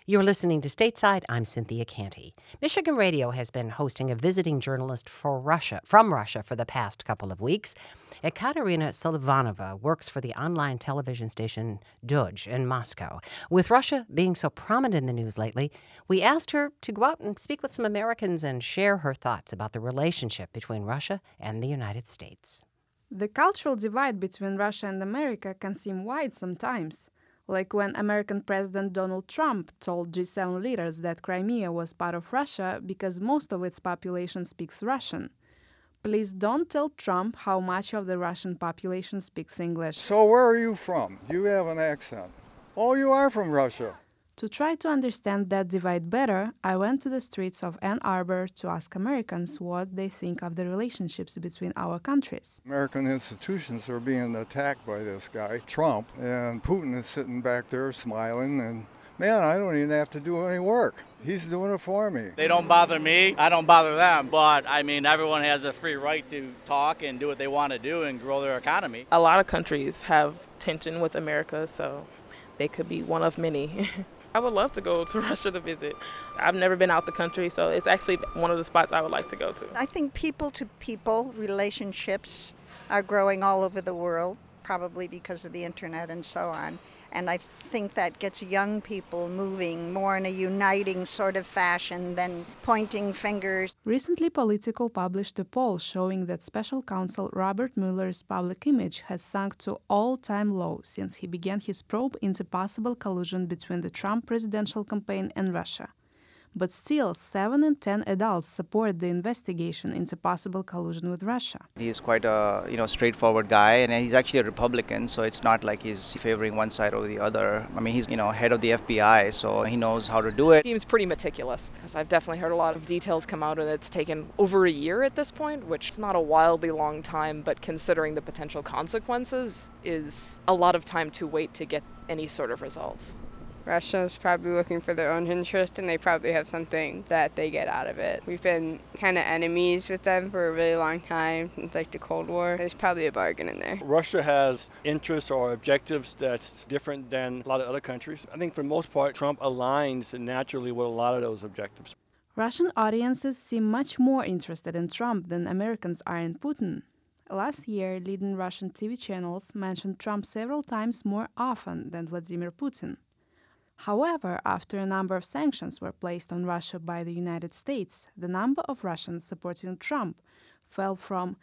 You're listening to Stateside. I'm Cynthia Canty. Michigan Radio has been hosting a visiting journalist from Russia for the past couple of weeks. Ekaterina Selivanova works for the online television station Doj in Moscow. With Russia being so prominent in the news lately, we asked her to go out and speak with some Americans and share her thoughts about the relationship between Russia and the United States. The cultural divide between Russia and America can seem wide sometimes. Like when American President Donald Trump told G7 leaders that Crimea was part of Russia because most of its population speaks Russian. Please don't tell Trump how much of the Russian population speaks English. So where are you from? Do you have an accent? Oh, you are from Russia. To try to understand that divide better, I went to the streets of Ann Arbor to ask Americans what they think of the relationships between our countries. American institutions are being attacked by this guy, Trump, and Putin is sitting back there smiling, and man, I don't even have to do any work. He's doing it for me. They don't bother me, I don't bother them, but I mean, everyone has a free right to talk and do what they want to do and grow their economy. A lot of countries have tension with America, so they could be one of many. I would love to go to Russia to visit. I've never been out the country, so it's actually one of the spots I would like to go to. I think people-to-people relationships are growing all over the world, probably because of the internet and so on. And I think that gets young people moving more in a uniting sort of fashion than pointing fingers. Recently, Politico published a poll showing that Special Counsel Robert Mueller's public image has sunk to all-time low since he began his probe into possible collusion between the Trump presidential campaign and Russia. But still, 7 in 10 adults support the investigation into possible collusion with Russia. He's quite a straightforward guy, and he's actually a Republican, so it's not like he's favoring one side over the other. I mean, he's head of the FBI, so he knows how to do it. Seems pretty meticulous, because I've definitely heard a lot of details come out, and it's taken over a year at this point, which is not a wildly long time, but considering the potential consequences, is a lot of time to wait to get any sort of results. Russia's probably looking for their own interest, and they probably have something that they get out of it. We've been kind of enemies with them for a really long time, since like the Cold War. There's probably a bargain in there. Russia has interests or objectives that's different than a lot of other countries. I think for the most part, Trump aligns naturally with a lot of those objectives. Russian audiences seem much more interested in Trump than Americans are in Putin. Last year, leading Russian TV channels mentioned Trump several times more often than Vladimir Putin. However, after a number of sanctions were placed on Russia by the United States, the number of Russians supporting Trump fell from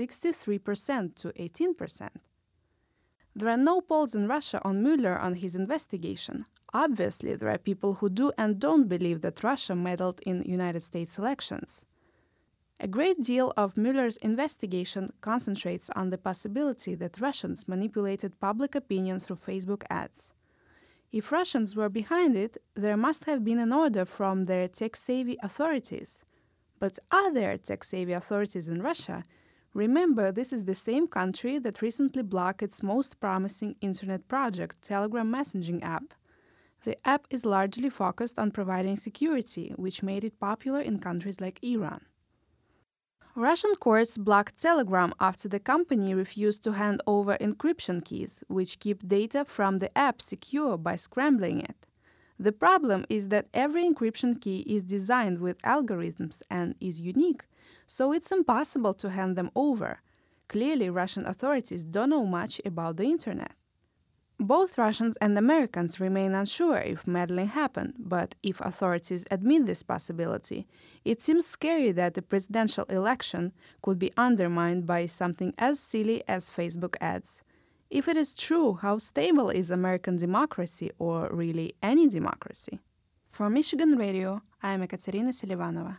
63% to 18%. There are no polls in Russia on Mueller on his investigation. Obviously, there are people who do and don't believe that Russia meddled in United States elections. A great deal of Mueller's investigation concentrates on the possibility that Russians manipulated public opinion through Facebook ads. If Russians were behind it, there must have been an order from their tech-savvy authorities. But are there tech-savvy authorities in Russia? Remember, this is the same country that recently blocked its most promising internet project, Telegram messaging app. The app is largely focused on providing security, which made it popular in countries like Iran. Russian courts blocked Telegram after the company refused to hand over encryption keys, which keep data from the app secure by scrambling it. The problem is that every encryption key is designed with algorithms and is unique, so it's impossible to hand them over. Clearly, Russian authorities don't know much about the internet. Both Russians and Americans remain unsure if meddling happened, but if authorities admit this possibility, it seems scary that the presidential election could be undermined by something as silly as Facebook ads. If it is true, how stable is American democracy, or really any democracy? For Michigan Radio, I am Ekaterina Selivanova.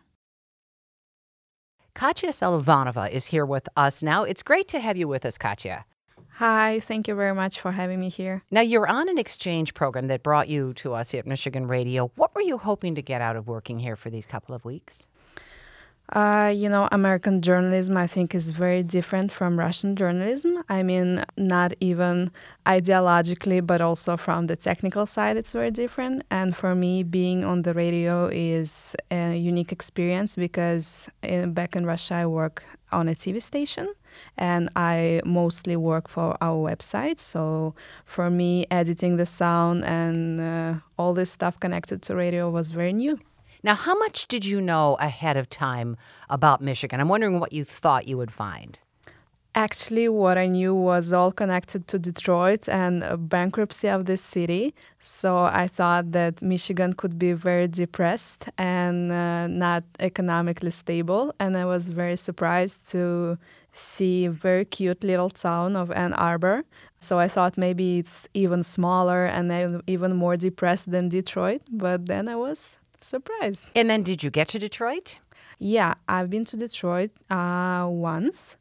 Katya Selivanova is here with us now. It's great to have you with us, Katya. Hi, thank you very much for having me here. Now, you're on an exchange program that brought you to us at Michigan Radio. What were you hoping to get out of working here for these couple of weeks? American journalism, I think, is very different from Russian journalism. I mean, not even ideologically, but also from the technical side, it's very different. And for me, being on the radio is a unique experience because back in Russia, I work on a TV station. and I mostly work for our website. So for me, editing the sound and all this stuff connected to radio was very new. Now, how much did you know ahead of time about Michigan? I'm wondering what you thought you would find. Actually, what I knew was all connected to Detroit and bankruptcy of this city. So I thought that Michigan could be very depressed and not economically stable. And I was very surprised to see a very cute little town of Ann Arbor. So I thought maybe it's even smaller and even more depressed than Detroit. But then I was surprised. And then did you get to Detroit? Yeah, I've been to Detroit once.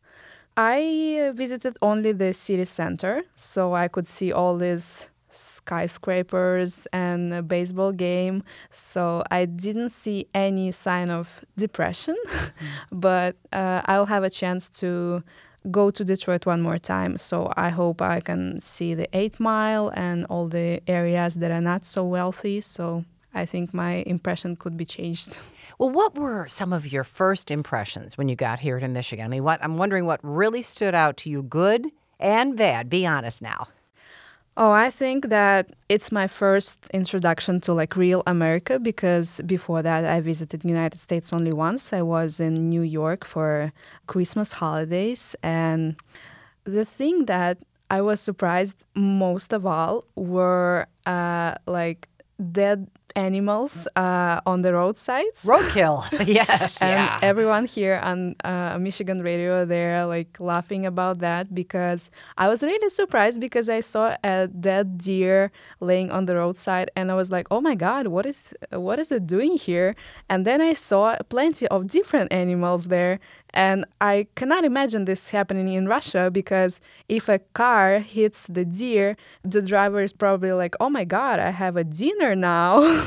I visited only the city center, so I could see all these skyscrapers and a baseball game. So I didn't see any sign of depression, but I'll have a chance to go to Detroit one more time. So I hope I can see the 8 Mile and all the areas that are not so wealthy. So I think my impression could be changed. Well, what were some of your first impressions when you got here to Michigan? I mean, I'm wondering what really stood out to you, good and bad. Be honest now. Oh, I think that it's my first introduction to like real America, because before that I visited United States only once. I was in New York for Christmas holidays, and the thing that I was surprised most of all were like dead animals on the roadsides. Roadkill, yes. And everyone here on Michigan radio, they're like laughing about that, because I was really surprised because I saw a dead deer laying on the roadside and I was like, oh my God, what is it doing here? And then I saw plenty of different animals there. And I cannot imagine this happening in Russia, because if a car hits the deer, the driver is probably like, oh my God, I have a dinner now.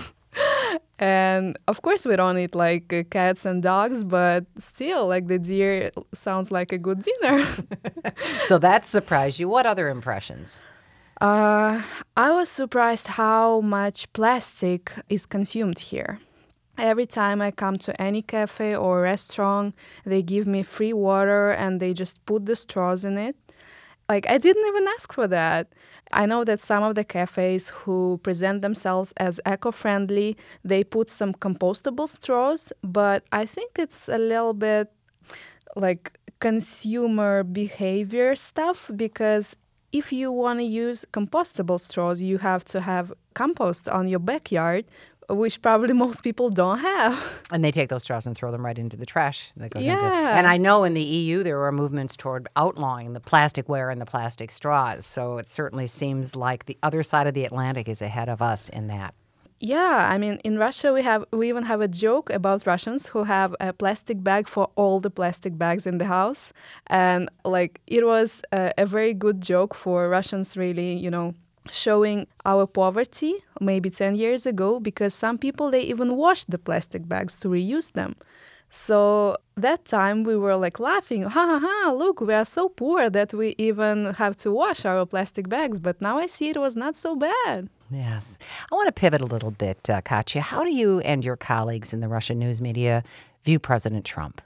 And of course we don't eat like cats and dogs, but still like the deer sounds like a good dinner. So that surprised you. What other impressions? I was surprised how much plastic is consumed here. Every time I come to any cafe or restaurant, they give me free water and they just put the straws in it. Like, I didn't even ask for that. I know that some of the cafes who present themselves as eco-friendly, they put some compostable straws, but I think it's a little bit like consumer behavior stuff, because if you want to use compostable straws, you have to have compost on your backyard, which probably most people don't have. And they take those straws and throw them right into the trash that goes Yeah. into. And I know in the EU there are movements toward outlawing the plasticware and the plastic straws. So it certainly seems like the other side of the Atlantic is ahead of us in that. Yeah, I mean, in Russia we even have a joke about Russians who have a plastic bag for all the plastic bags in the house. And like, it was a very good joke for Russians, really, showing our poverty maybe 10 years ago, because some people, they even washed the plastic bags to reuse them. So that time we were like laughing, ha ha ha, look, we are so poor that we even have to wash our plastic bags. But now I see it was not so bad. Yes. I want to pivot a little bit, Katya. How do you and your colleagues in the Russian news media view President Trump?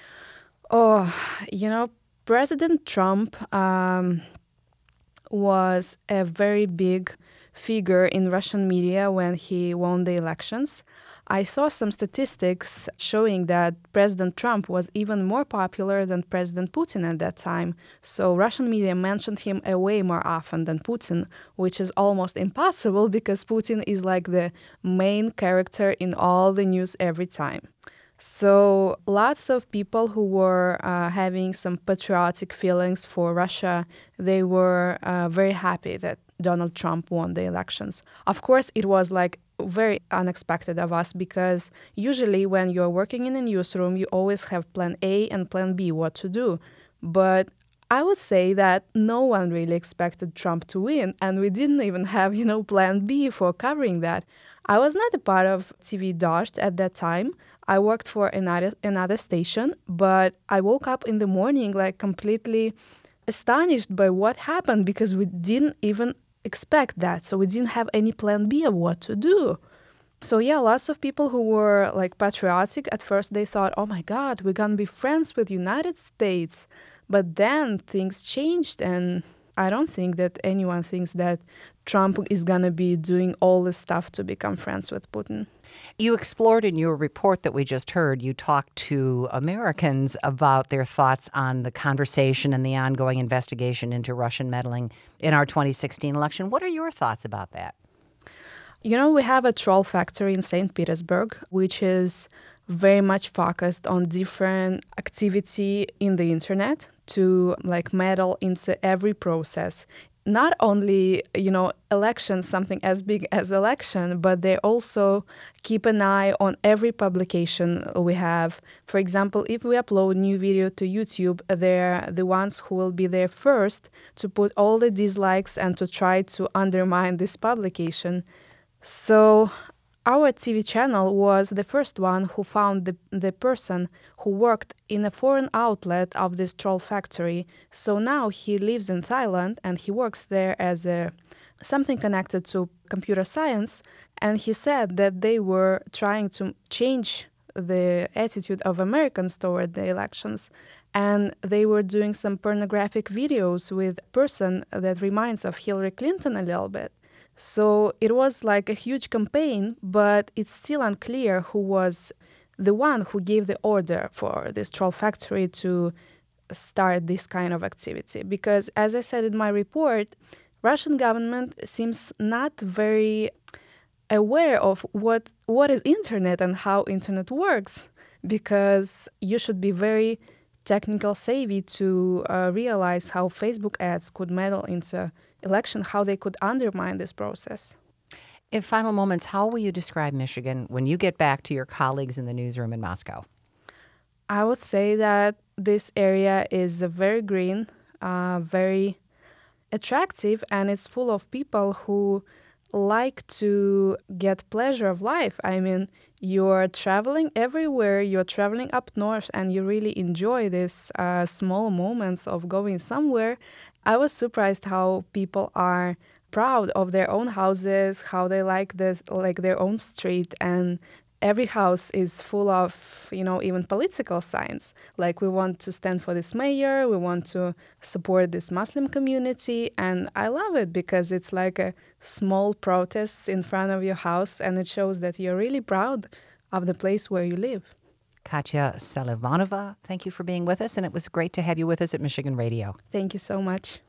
Oh, President Trump was a very big figure in Russian media when he won the elections. I saw some statistics showing that President Trump was even more popular than President Putin at that time. So Russian media mentioned him way more often than Putin, which is almost impossible because Putin is like the main character in all the news every time. So lots of people who were having some patriotic feelings for Russia, they were very happy that Donald Trump won the elections. Of course, it was like very unexpected of us, because usually when you're working in a newsroom, you always have plan A and plan B, what to do. But I would say that no one really expected Trump to win, and we didn't even have, plan B for covering that. I was not a part of TV Dost at that time. I worked for another station, but I woke up in the morning like completely astonished by what happened, because we didn't even expect that. So we didn't have any plan B of what to do. So yeah, lots of people who were like patriotic, at first they thought, oh my God, we're going to be friends with United States. But then things changed, and I don't think that anyone thinks that Trump is going to be doing all this stuff to become friends with Putin. You explored in your report that we just heard, you talked to Americans about their thoughts on the conversation and the ongoing investigation into Russian meddling in our 2016 election. What are your thoughts about that? You know, we have a troll factory in St. Petersburg, which is very much focused on different activity in the internet to meddle into every process. Not only, elections, something as big as election, but they also keep an eye on every publication we have. For example, if we upload new video to YouTube, they're the ones who will be there first to put all the dislikes and to try to undermine this publication. So our TV channel was the first one who found the person who worked in a foreign outlet of this troll factory. So now he lives in Thailand and he works there as something connected to computer science. And he said that they were trying to change the attitude of Americans toward the elections. And they were doing some pornographic videos with a person that reminds of Hillary Clinton a little bit. So it was like a huge campaign, but it's still unclear who was the one who gave the order for this troll factory to start this kind of activity. Because as I said in my report, Russian government seems not very aware of what is internet and how internet works, because you should be very technical savvy to realize how Facebook ads could meddle into election, how they could undermine this process. In final moments, how will you describe Michigan when you get back to your colleagues in the newsroom in Moscow? I would say that this area is very green, very attractive, and it's full of people who like to get pleasure of life. I mean, you're traveling everywhere, you're traveling up north, and you really enjoy these small moments of going somewhere. I was surprised how people are proud of their own houses, how they like their own street, and every house is full of, even political signs. Like, we want to stand for this mayor, we want to support this Muslim community, and I love it because it's like a small protest in front of your house, and it shows that you're really proud of the place where you live. Katya Selivanova, thank you for being with us, and it was great to have you with us at Michigan Radio. Thank you so much.